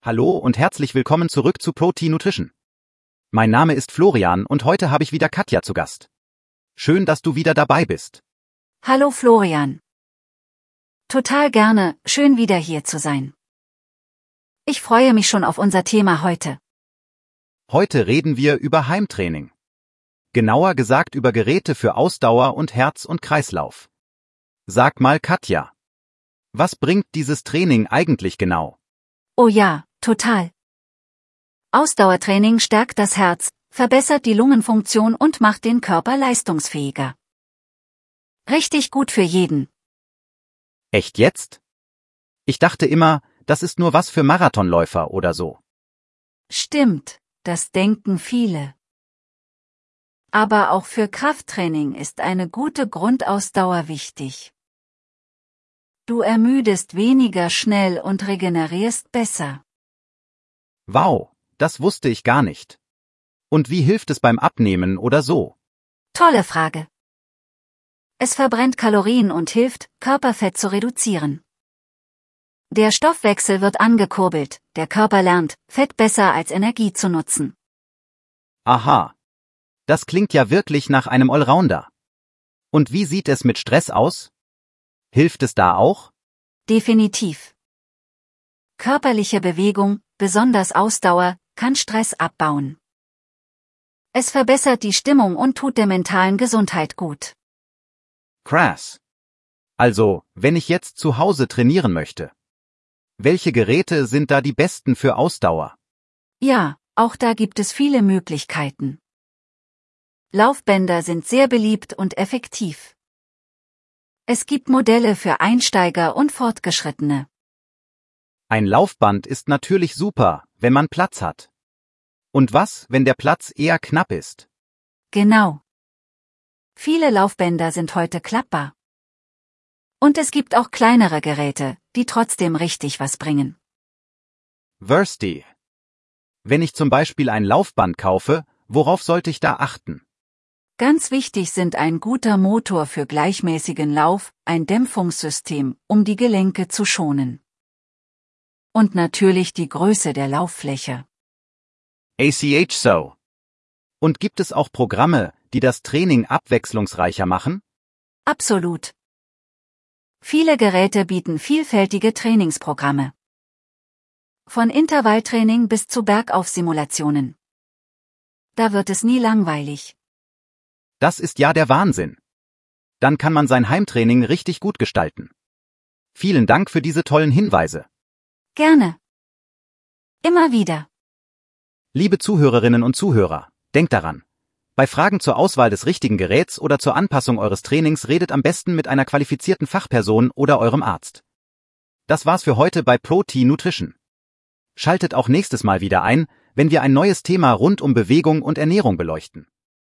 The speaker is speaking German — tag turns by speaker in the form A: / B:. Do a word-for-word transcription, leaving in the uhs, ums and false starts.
A: Hallo und herzlich willkommen zurück zu Pro-T Nutrition. Mein Name ist Florian und heute habe ich wieder Katja zu Gast. Schön, dass du wieder dabei bist.
B: Hallo Florian. Total gerne, schön wieder hier zu sein. Ich freue mich schon auf unser Thema heute.
A: Heute reden wir über Heimtraining. Genauer gesagt über Geräte für Ausdauer und Herz und Kreislauf. Sag mal Katja, was bringt dieses Training eigentlich genau?
B: Oh ja, total. Ausdauertraining stärkt das Herz, verbessert die Lungenfunktion und macht den Körper leistungsfähiger. Richtig gut für jeden.
A: Echt jetzt? Ich dachte immer, das ist nur was für Marathonläufer oder so.
B: Stimmt, das denken viele. Aber auch für Krafttraining ist eine gute Grundausdauer wichtig. Du ermüdest weniger schnell und regenerierst besser.
A: Wow, das wusste ich gar nicht. Und wie hilft es beim Abnehmen oder so?
B: Tolle Frage. Es verbrennt Kalorien und hilft, Körperfett zu reduzieren. Der Stoffwechsel wird angekurbelt, der Körper lernt, Fett besser als Energie zu nutzen.
A: Aha. Das klingt ja wirklich nach einem Allrounder. Und wie sieht es mit Stress aus? Hilft es da auch?
B: Definitiv. Körperliche Bewegung, besonders Ausdauer, kann Stress abbauen. Es verbessert die Stimmung und tut der mentalen Gesundheit gut.
A: Krass. Also, wenn ich jetzt zu Hause trainieren möchte. Welche Geräte sind da die besten für Ausdauer?
B: Ja, auch da gibt es viele Möglichkeiten. Laufbänder sind sehr beliebt und effektiv. Es gibt Modelle für Einsteiger und Fortgeschrittene.
A: Ein Laufband ist natürlich super, wenn man Platz hat. Und was, wenn der Platz eher knapp ist?
B: Genau. Viele Laufbänder sind heute klappbar. Und es gibt auch kleinere Geräte, die trotzdem richtig was bringen.
A: Versti. Wenn ich zum Beispiel ein Laufband kaufe, worauf sollte ich da achten?
B: Ganz wichtig sind ein guter Motor für gleichmäßigen Lauf, ein Dämpfungssystem, um die Gelenke zu schonen. Und natürlich die Größe der Lauffläche.
A: A C H so. Und gibt es auch Programme, die das Training abwechslungsreicher machen?
B: Absolut. Viele Geräte bieten vielfältige Trainingsprogramme. Von Intervalltraining bis zu Bergaufsimulationen. Da wird es nie langweilig.
A: Das ist ja der Wahnsinn. Dann kann man sein Heimtraining richtig gut gestalten. Vielen Dank für diese tollen Hinweise.
B: Gerne. Immer wieder.
A: Liebe Zuhörerinnen und Zuhörer, denkt daran. Bei Fragen zur Auswahl des richtigen Geräts oder zur Anpassung eures Trainings redet am besten mit einer qualifizierten Fachperson oder eurem Arzt. Das war's für heute bei Pro-T Nutrition. Schaltet auch nächstes Mal wieder ein, wenn wir ein neues Thema rund um Bewegung und Ernährung beleuchten.